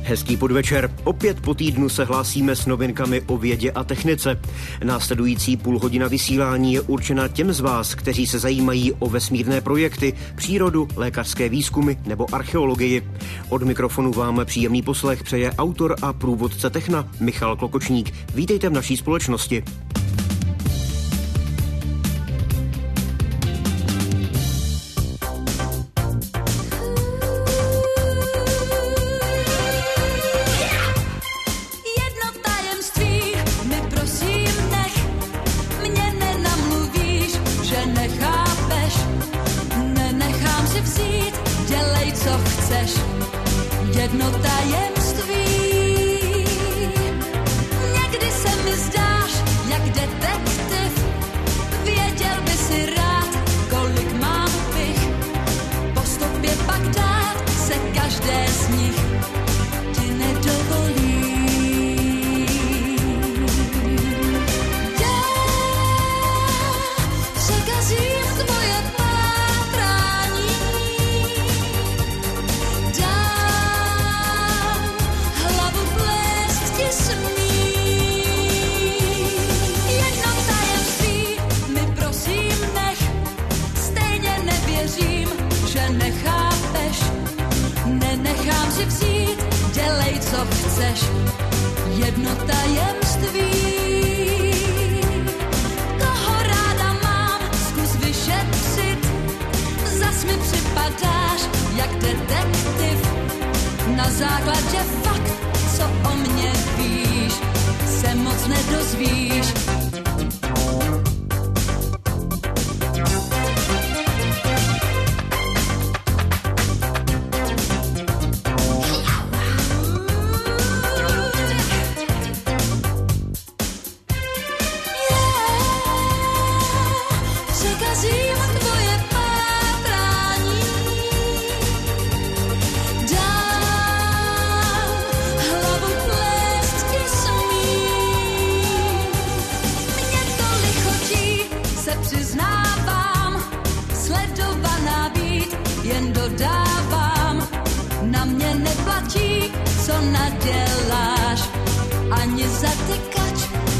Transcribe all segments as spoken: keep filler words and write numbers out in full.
Hezký podvečer. Opět po týdnu se hlásíme s novinkami o vědě a technice. Následující půl hodina vysílání je určena těm z vás, kteří se zajímají o vesmírné projekty, přírodu, lékařské výzkumy nebo archeologii. Od mikrofonu vám příjemný poslech přeje autor a průvodce Techna Michal Klokočník. Vítejte v naší společnosti. Jedno tajemství. Někdy se mi zdáš jak detektiv. Věděl by si rád, kolik mám bych. Po stopě pak dát se každé z nich ti nedovolí. Já překazím tvoje pátrání. Nenechám si vzít, dělej, co chceš, jedno tajemství. Koho ráda mám, zkus vyšetřit, zas mi připadáš jak detektiv. Na základě fakt, co o mně víš, se moc nedozvíš. Co naděláš, ani zatykač.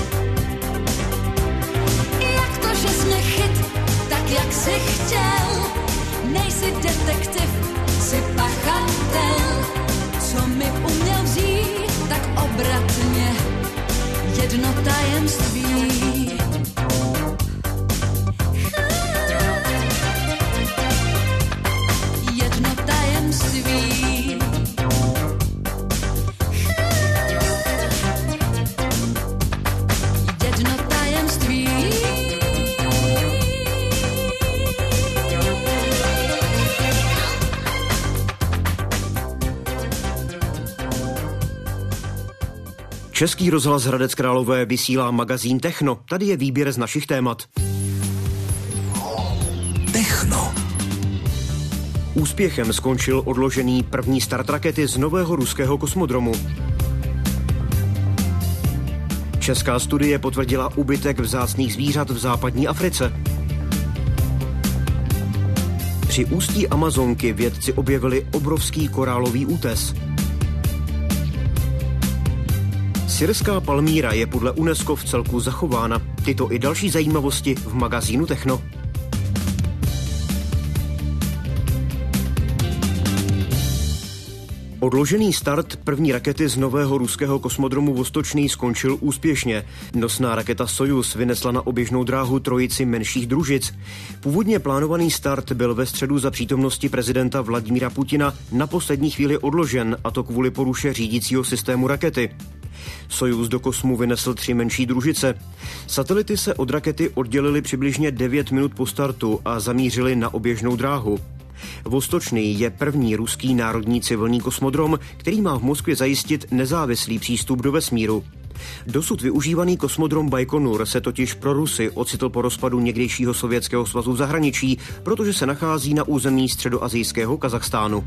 Jak to, že jsi mě chyt, tak jak jsi chtěl. Nejsi detektiv, jsi pachatel. Co mi uměl vzít, tak obratně jedno tajemství. Jedno tajemství. Český rozhlas Hradec Králové vysílá magazín Techno. Tady je výběr z našich témat. Techno. Úspěchem skončil odložený první start rakety z nového ruského kosmodromu. Česká studie potvrdila úbytek vzácných zvířat v západní Africe. Při ústí Amazonky vědci objevili obrovský korálový útes. Syrská Palmíra je podle UNESCO v celku zachována. Tyto i další zajímavosti v magazínu Techno. Odložený start první rakety z nového ruského kosmodromu Vostočný skončil úspěšně. Nosná raketa Sojuz vynesla na oběžnou dráhu trojici menších družic. Původně plánovaný start byl ve středu za přítomnosti prezidenta Vladimíra Putina na poslední chvíli odložen, a to kvůli poruše řídícího systému rakety. Sojuz do kosmu vynesl tři menší družice. Satelity se od rakety oddělily přibližně devět minut po startu a zamířily na oběžnou dráhu. Vostočný je první ruský národní civilní kosmodrom, který má v Moskvě zajistit nezávislý přístup do vesmíru. Dosud využívaný kosmodrom Bajkonur se totiž pro Rusy ocitl po rozpadu někdejšího Sovětského svazu v zahraničí, protože se nachází na území středoasijského Kazachstánu.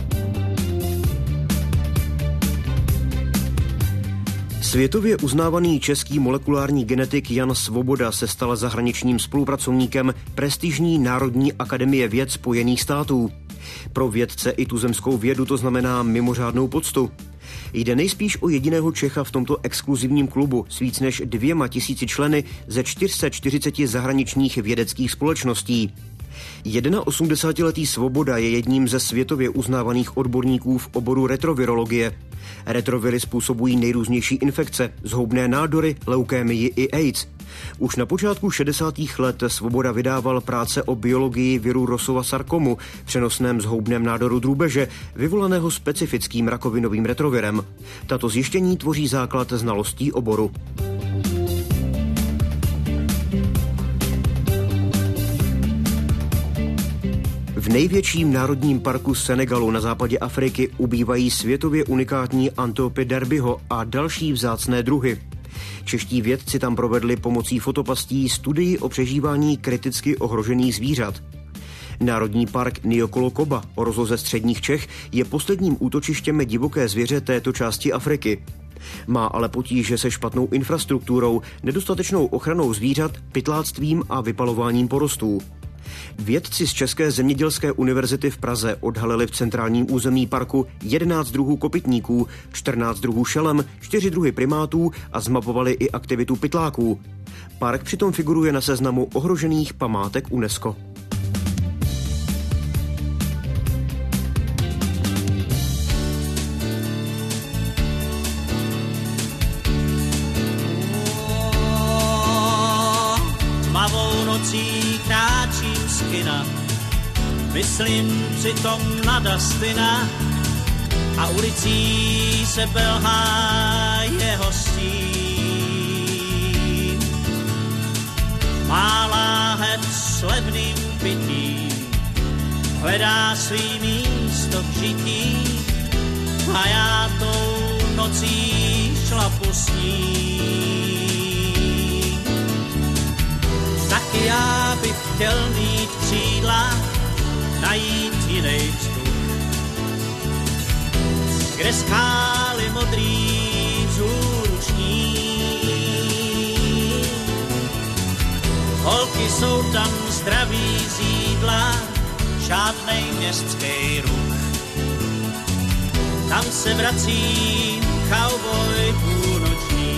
Světově uznávaný český molekulární genetik Jan Svoboda se stal zahraničním spolupracovníkem prestižní Národní akademie věd Spojených států. Pro vědce i tuzemskou vědu to znamená mimořádnou poctu. Jde nejspíš o jediného Čecha v tomto exkluzivním klubu s víc než dvěma tisíci členy ze čtyři sta čtyřicet zahraničních vědeckých společností. osmdesátiletý Svoboda je jedním ze světově uznávaných odborníků v oboru retrovirologie. Retrovily způsobují nejrůznější infekce, zhoubné nádory, leukémii i AIDS. Už na počátku šedesátých let Svoboda vydával práce o biologii viru Rossova sarkomu, přenosném zhoubném nádoru drůbeže, vyvolaného specifickým rakovinovým retrovirem. Tato zjištění tvoří základ znalostí oboru. V největším národním parku Senegalu na západě Afriky ubývají světově unikátní antilopy derbyho a další vzácné druhy. Čeští vědci tam provedli pomocí fotopastí studii o přežívání kriticky ohrožených zvířat. Národní park Niokolo-Koba o rozloze středních Čech je posledním útočištěm divoké zvěře této části Afriky. Má ale potíže se špatnou infrastrukturou, nedostatečnou ochranou zvířat, pytláctvím a vypalováním porostů. Vědci z České zemědělské univerzity v Praze odhalili v centrálním území parku jedenáct druhů kopytníků, čtrnáct druhů šelem, čtyři druhy primátů a zmapovali i aktivitu pytláků. Park přitom figuruje na seznamu ohrožených památek UNESCO. Kráčím z kina, myslím přitom na Dustina a ulicí se belhá jeho stín. Má láhev s levným pitím, hledá svý místo v žití a já tou nocí šlapu s ním. Taky já bych chtěl mít křídla, najít jinej vzduch, kde skály modrý vzhůruční. Holky jsou tam zdraví z jídla, žádnej městský ruch. Tam se vrací cowboy půlnoční.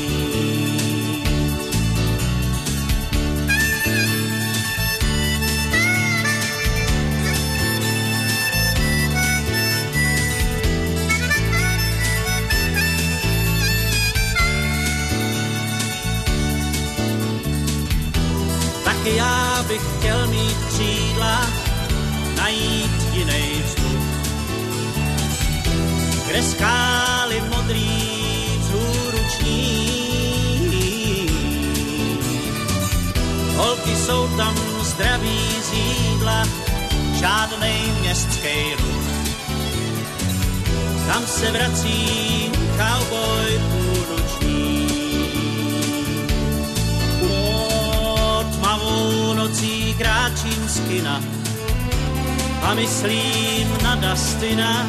Já bych chtěl mít křídla, najít jinej vzduch, kde skály modrý vzhůruční. Holky jsou tam zdraví z jídla, žádnej městský ruch. Tam se vrací cowboy půlnoční. Tmavou nocí kráčím z kina a myslím na Dustina.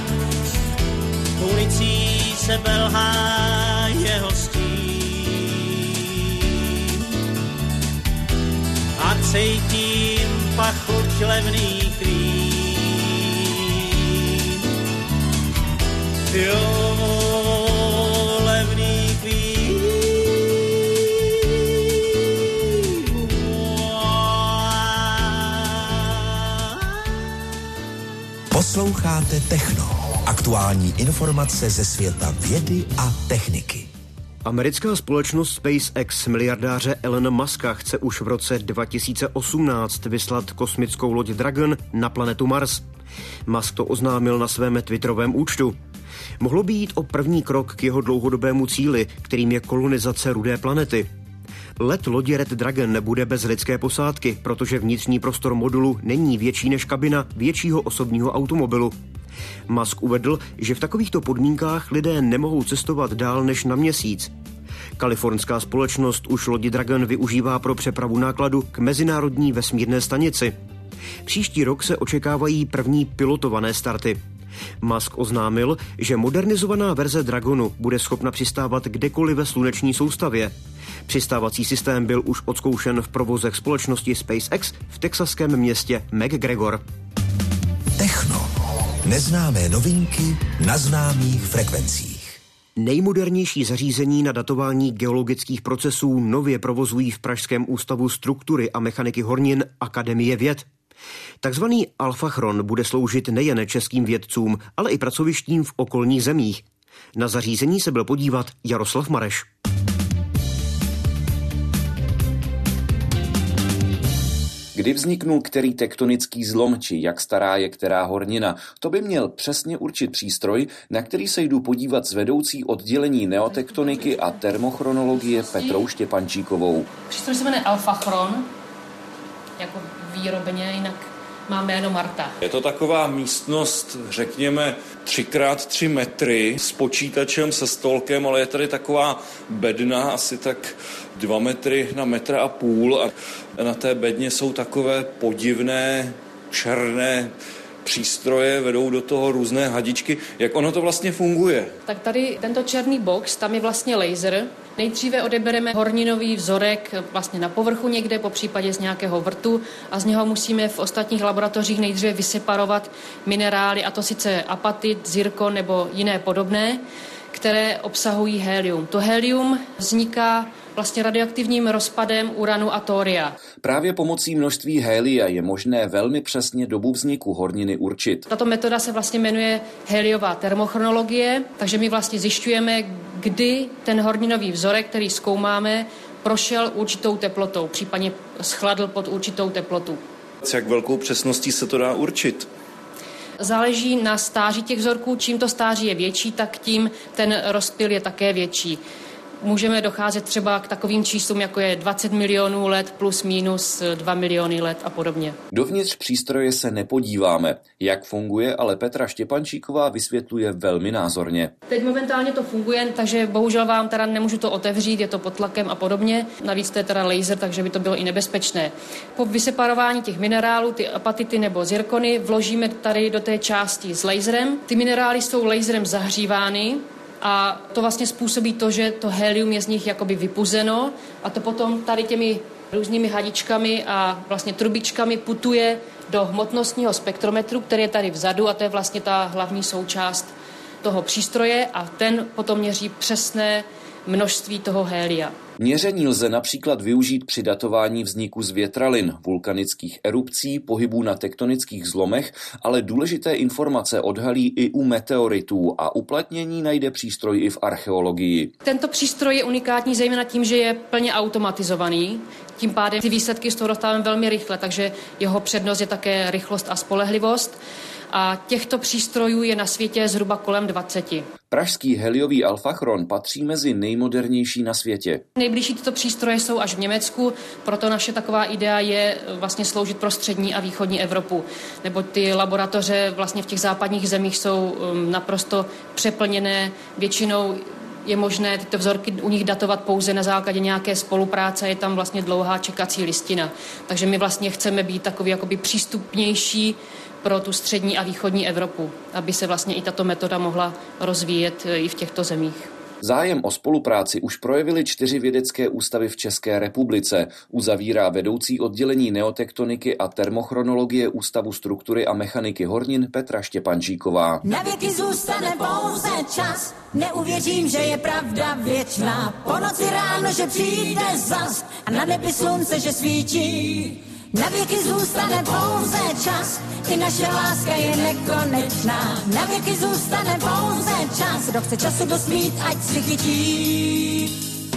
Ulicí se belhá jeho stín a cítím pachuť levných vín. Jo, levných vín. Posloucháte Techno. Aktuální informace ze světa vědy a techniky. Americká společnost SpaceX miliardáře Elona Muska chce už v roce dva tisíce osmnáct vyslat kosmickou loď Dragon na planetu Mars. Musk to oznámil na svém twitterovém účtu. Mohlo by jít o první krok k jeho dlouhodobému cíli, kterým je kolonizace rudé planety. Let lodi Red Dragon nebude bez lidské posádky, protože vnitřní prostor modulu není větší než kabina většího osobního automobilu. Musk uvedl, že v takovýchto podmínkách lidé nemohou cestovat dál než na měsíc. Kalifornská společnost už lodi Dragon využívá pro přepravu nákladu k mezinárodní vesmírné stanici. Příští rok se očekávají první pilotované starty. Musk oznámil, že modernizovaná verze Dragonu bude schopna přistávat kdekoliv ve sluneční soustavě. Přistávací systém byl už odzkoušen v provozech společnosti SpaceX v texaském městě McGregor. Techno. Neznámé novinky na známých frekvencích. Nejmodernější zařízení na datování geologických procesů nově provozují v Pražském ústavu struktury a mechaniky hornin Akademie věd. Takzvaný alfachron bude sloužit nejen českým vědcům, ale i pracovištím v okolních zemích. Na zařízení se byl podívat Jaroslav Mareš. Kdy vzniknul který tektonický zlom, či jak stará je která hornina, to by měl přesně určit přístroj, na který se jdu podívat s vedoucí oddělení neotektoniky a termochronologie Petrou Štěpančíkovou. Přístroj se jmenuje alfachron, jako výrobně, jinak má jméno Marta. Je to taková místnost, řekněme, tři krát tři metry s počítačem, se stolkem, ale je tady taková bedna, asi tak dva metry na metr a půl a na té bedně jsou takové podivné černé přístroje, vedou do toho různé hadičky. Jak ono to vlastně funguje? Tak tady tento černý box, tam je vlastně laser. Nejdříve odebereme horninový vzorek vlastně na povrchu někde, po případě z nějakého vrtu a z něho musíme v ostatních laboratořích nejdříve vyseparovat minerály, a to sice apatit, zirkon nebo jiné podobné, které obsahují helium. To helium vzniká vlastně radioaktivním rozpadem uranu a thoria. Právě pomocí množství helia je možné velmi přesně dobu vzniku horniny určit. Tato metoda se vlastně jmenuje heliová termochronologie, takže my vlastně zjišťujeme, kdy ten horninový vzorek, který zkoumáme, prošel určitou teplotou, případně schladl pod určitou teplotu. S jak velkou přesností se to dá určit? Záleží na stáří těch vzorků. Čím to stáří je větší, tak tím ten rozptyl je také větší. Můžeme docházet třeba k takovým číslům, jako je dvacet milionů let plus minus dva miliony let a podobně. Dovnitř přístroje se nepodíváme. Jak funguje, ale Petra Štěpančíková vysvětluje velmi názorně. Teď momentálně to funguje, takže bohužel vám teda nemůžu to otevřít, je to pod tlakem a podobně. Navíc to je teda laser, takže by to bylo i nebezpečné. Po vyseparování těch minerálů, ty apatity nebo zirkony, vložíme tady do té části s laserem. Ty minerály jsou laserem zahřívány, a to vlastně způsobí to, že to helium je z nich jakoby vypuzeno a to potom tady těmi různými hadičkami a vlastně trubičkami putuje do hmotnostního spektrometru, který je tady vzadu a to je vlastně ta hlavní součást toho přístroje a ten potom měří přesné množství toho helia. Měření lze například využít při datování vzniku zvětralin, vulkanických erupcí, pohybů na tektonických zlomech, ale důležité informace odhalí i u meteoritů a uplatnění najde přístroj i v archeologii. Tento přístroj je unikátní zejména tím, že je plně automatizovaný, tím pádem ty výsledky z toho dostáváme velmi rychle, takže jeho přednost je také rychlost a spolehlivost. A těchto přístrojů je na světě zhruba kolem dvaceti. Pražský heliový alfachron patří mezi nejmodernější na světě. Nejbližší tyto přístroje jsou až v Německu, proto naše taková idea je vlastně sloužit pro střední a východní Evropu. Nebo ty laboratoře vlastně v těch západních zemích jsou naprosto přeplněné, většinou je možné tyto vzorky u nich datovat pouze na základě nějaké spolupráce, je tam vlastně dlouhá čekací listina. Takže my vlastně chceme být takový jakoby přístupnější pro tu střední a východní Evropu, aby se vlastně i tato metoda mohla rozvíjet i v těchto zemích. Zájem o spolupráci už projevily čtyři vědecké ústavy v České republice, uzavírá vedoucí oddělení neotektoniky a termochronologie Ústavu struktury a mechaniky hornin Petra Štěpančíková. Na věky zůstane pouze čas, neuvěřím, že je pravda věčná. Po noci ráno, že přijde zas a na nebi slunce, že svítí. Na věky zůstane pouze čas, i naše láska je nekonečná. Na věky zůstane pouze čas, kdo chce času dost mít, ať si chytí.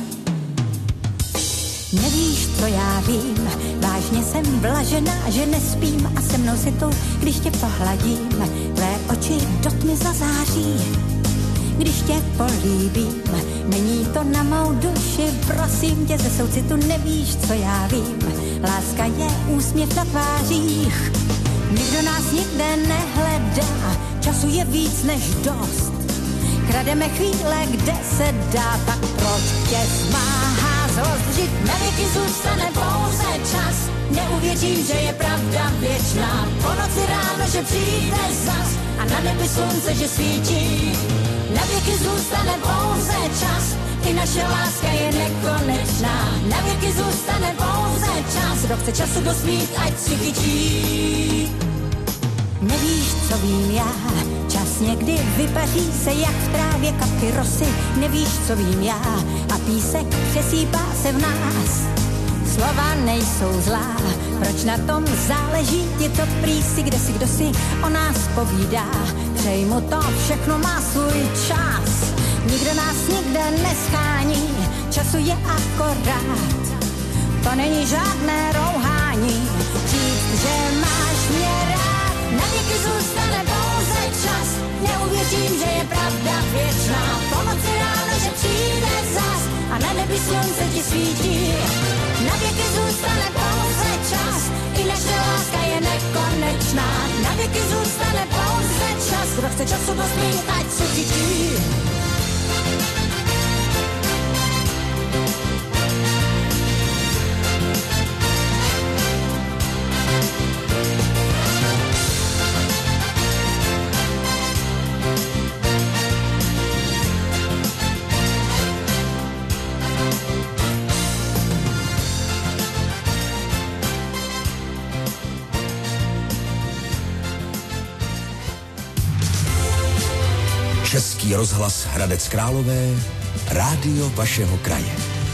Nevíš, co já vím, vážně jsem blažená, že nespím a se mnou si tu, když tě pohladím, tvé oči do tmy zazáří. Když tě políbím, není to na mou duši, prosím tě, ze soucitu nevíš, co já vím. Láska je úsměv na tvářích, nikdo nás nikde nehledá, času je víc než dost. Krademe chvíle, kde se dá, tak proč tě zmáhá zlost? Žít na věky zůstane pouze čas, neuvěřím, že je pravda věčná. Po noci ráno, že přijde zas a na nebi slunce, že svítí. Na věky zůstane pouze čas, i naše láska je nekonečná. Na věky zůstane pouze čas, kdo chce času dost mít, ať si chytí. Nevíš, co vím já. Čas někdy vypaří se jak v trávě kapky rosy, nevíš, co vím já. A písek přesýpá se v nás. Slova nejsou zlá, proč na tom záleží, je to prý si, kde si, kdo si o nás povídá. Přeji mu to, všechno má svůj čas. Nikdo nás nikde neschání, času je akorát. To není žádné rouhání, říct, že máš mě rád. Na věky zůstane pouze čas, neuvěřím, že je pravda věčná. Po noci ráno, že přijde zas a na nebi slunce ti svítí. Na věky zůstane pouze čas, i naše láska je nekonečná. Na věky zůstane pouze čas, kdo chce času dost mít, ať se chytí. Český rozhlas Hradec Králové, rádio vašeho kraje.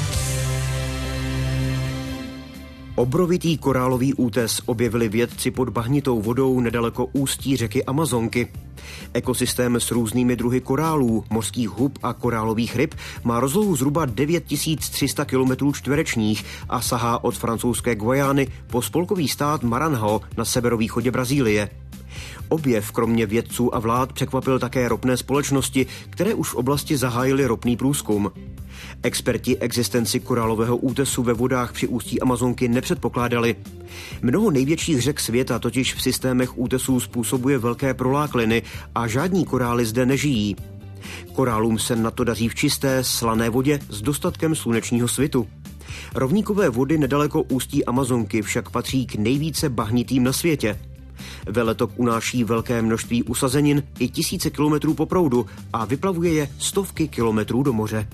Obrovitý korálový útes objevili vědci pod bahnitou vodou nedaleko ústí řeky Amazonky. Ekosystém s různými druhy korálů, mořských hub a korálových ryb má rozlohu zhruba devět tisíc tři sta kilometrů čtverečních a sahá od francouzské Guajány po spolkový stát Maranhão na severovýchodě Brazílie. Objev kromě vědců a vlád překvapil také ropné společnosti, které už v oblasti zahájily ropný průzkum. Experti existenci korálového útesu ve vodách při ústí Amazonky nepředpokládali. Mnoho největších řek světa totiž v systémech útesů způsobuje velké prolákliny a žádní korály zde nežijí. Korálům se na to daří v čisté, slané vodě s dostatkem slunečního svitu. Rovníkové vody nedaleko ústí Amazonky však patří k nejvíce bahnitým na světě. Veletok unáší velké množství usazenin i tisíce kilometrů po proudu a vyplavuje je stovky kilometrů do moře.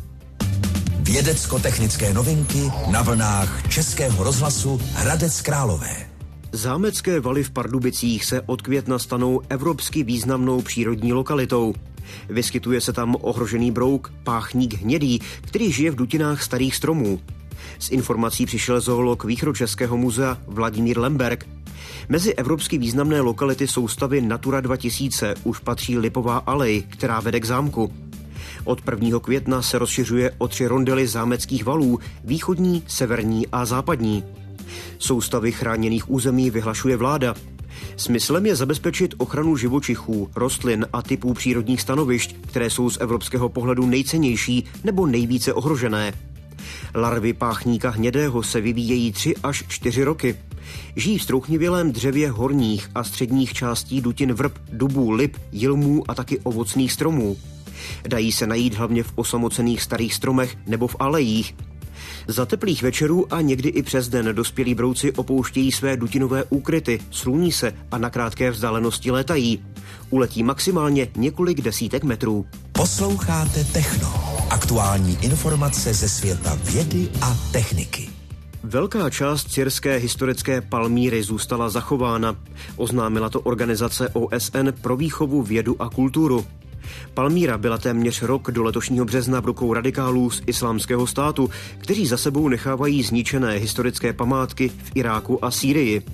Vědecko-technické novinky na vlnách Českého rozhlasu Hradec Králové. Zámecké valy v Pardubicích se od května stanou evropsky významnou přírodní lokalitou. Vyskytuje se tam ohrožený brouk, páchník hnědý, který žije v dutinách starých stromů. S informací přišel zoolog Východočeského muzea Vladimír Lemberg. Mezi evropsky významné lokality soustavy Natura dva tisíce už patří Lipová alej, která vede k zámku. Od prvního května se rozšiřuje o tři rondely zámeckých valů, východní, severní a západní. Soustavy chráněných území vyhlašuje vláda. Smyslem je zabezpečit ochranu živočichů, rostlin a typů přírodních stanovišť, které jsou z evropského pohledu nejcennější nebo nejvíce ohrožené. Larvy páchníka hnědého se vyvíjejí tři až čtyři roky. Žijí v strouchnivělém dřevě horních a středních částí dutin vrb, dubů, lip, jilmů a taky ovocných stromů. Dají se najít hlavně v osamocených starých stromech nebo v alejích. Za teplých večerů a někdy i přes den dospělí brouci opouštějí své dutinové úkryty, sluní se a na krátké vzdálenosti létají. Uletí maximálně několik desítek metrů. Posloucháte Techno. Aktuální informace ze světa vědy a techniky. Velká část syrské historické Palmíry zůstala zachována. Oznámila to organizace O S N pro výchovu, vědu a kulturu. Palmíra byla téměř rok do letošního března v rukou radikálů z Islámského státu, kteří za sebou nechávají zničené historické památky v Iráku a Sýrii.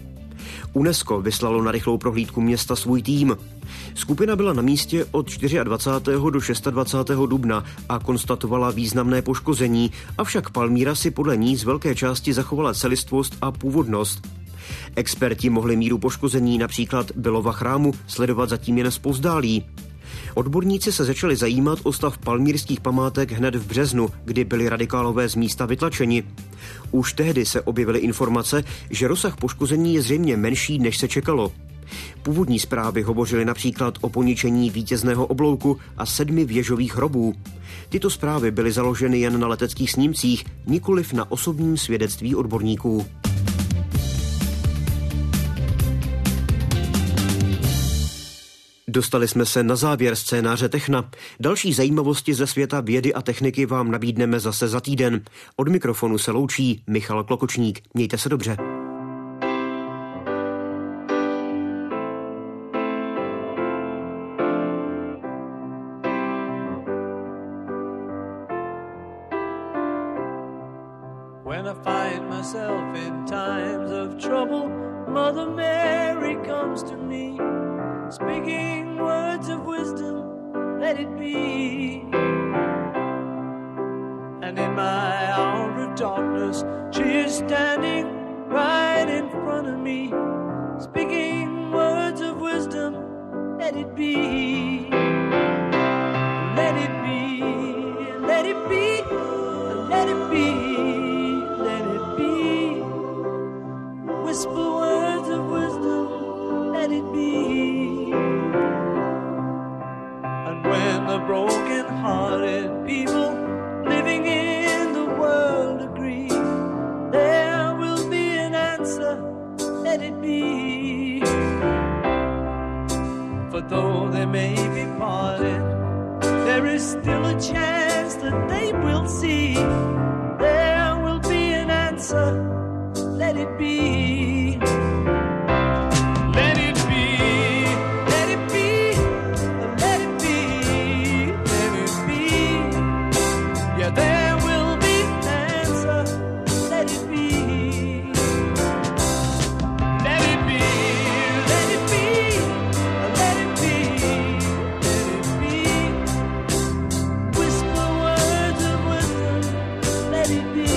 UNESCO vyslalo na rychlou prohlídku města svůj tým. Skupina byla na místě od dvacátého čtvrtého do dvacátého šestého dubna a konstatovala významné poškození, avšak Palmíra si podle ní z velké části zachovala celistvost a původnost. Experti mohli míru poškození například Bylova chrámu sledovat zatím jen zpovzdálí. Odborníci se začali zajímat o stav palmírských památek hned v březnu, kdy byli radikálové z místa vytlačeni. Už tehdy se objevily informace, že rozsah poškození je zřejmě menší, než se čekalo. Původní zprávy hovořily například o poničení vítězného oblouku a sedmi věžových hrobů. Tyto zprávy byly založeny jen na leteckých snímcích, nikoliv na osobním svědectví odborníků. Dostali jsme se na závěr scénáře Techna. Další zajímavosti ze světa vědy a techniky vám nabídneme zase za týden. Od mikrofonu se loučí Michal Klokočník. Mějte se dobře. When I find myself in times of trouble, Mother Mary comes to me, speaking words of wisdom, let it be. And in my hour of darkness, she is standing right in front of me, speaking words of wisdom, let it be. Let it be, let it be, let it be, let it be. Whisper words of wisdom, let it be. And when the broken-hearted people living in the world agree, there will be an answer, let it be. For though they may be parted, there is still a chance that they will see. There will be an answer, let it be. Let it be, let it be, let it be, let it be. Yeah, there will be an answer, let it be. Let it be, let it be, let it be, let it be. Whisper words of wisdom, let it be.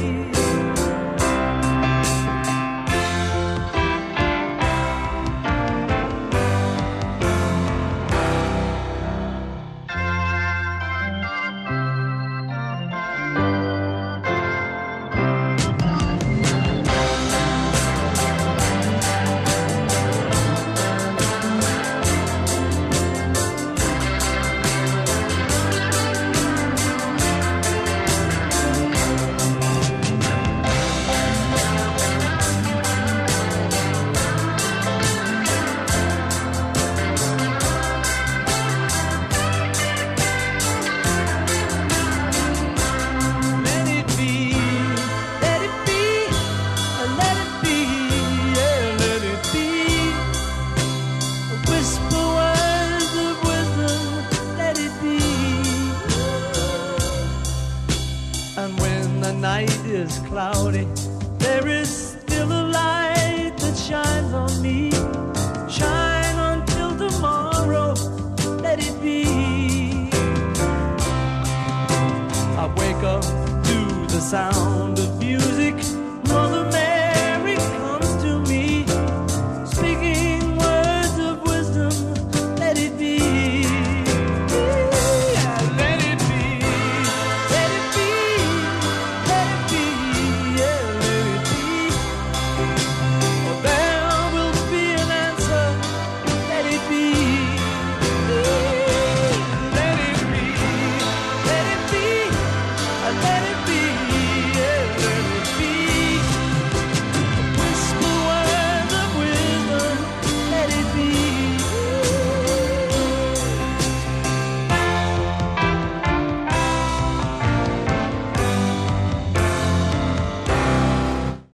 Let it be, let it be, let it be, yeah, let it be. Whisper words of wisdom, let it be. And when the night is cloudy